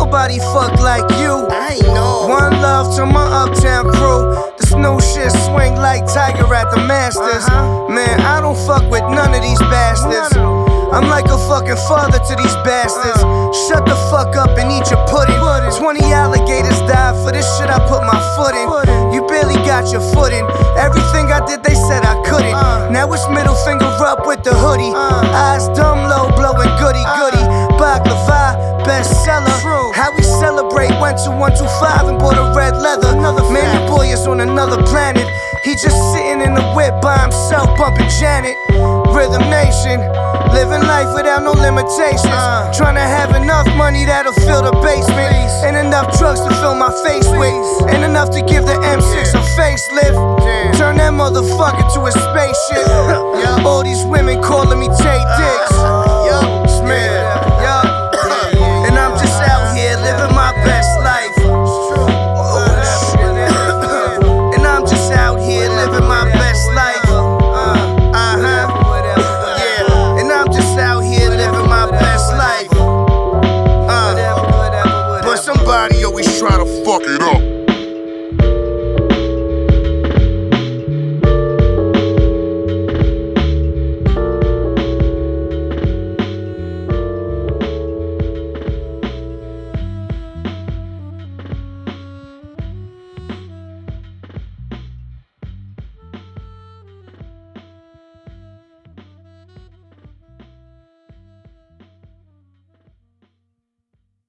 nobody fuck like you. I know. One love to my uptown crew. This new shit swing like Tiger at the Masters. Man, I don't fuck with none of these bastards. I'm like a fucking father to these bastards. Shut the fuck up and eat your pudding. 20 alligators died for this shit I put my foot in. You barely got your foot in. Everything I did they said I couldn't. Now it's middle finger up with the hoodie. Eyes dumb low blowing goody goody. Baklava, bestseller. How we celebrate, went to 125 and bought a red leather. Man, the boy is on another planet. He just sitting in the whip by himself bumping Janet. Rhythm Nation, living life without no limitations. Trying to have enough money that'll fill the basement, and enough drugs to fill my face with, and enough to give